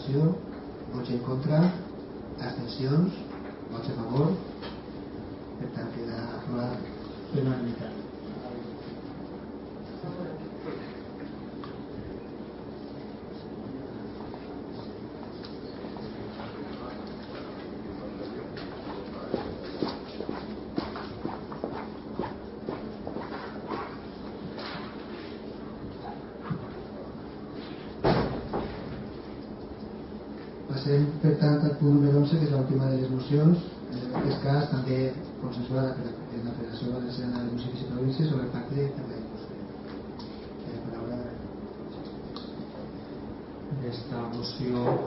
votació. Vots en contra, abstencions, vots a favor. Per tant, queda aprovat per unanimitat. Passem, per tant, al punt número 11, que és l'última de les mocions, en aquest cas també consensuada per la Federació Valenciana de Municipis i Províncies sobre el pacte per la indústria. La paraula. Aquesta moció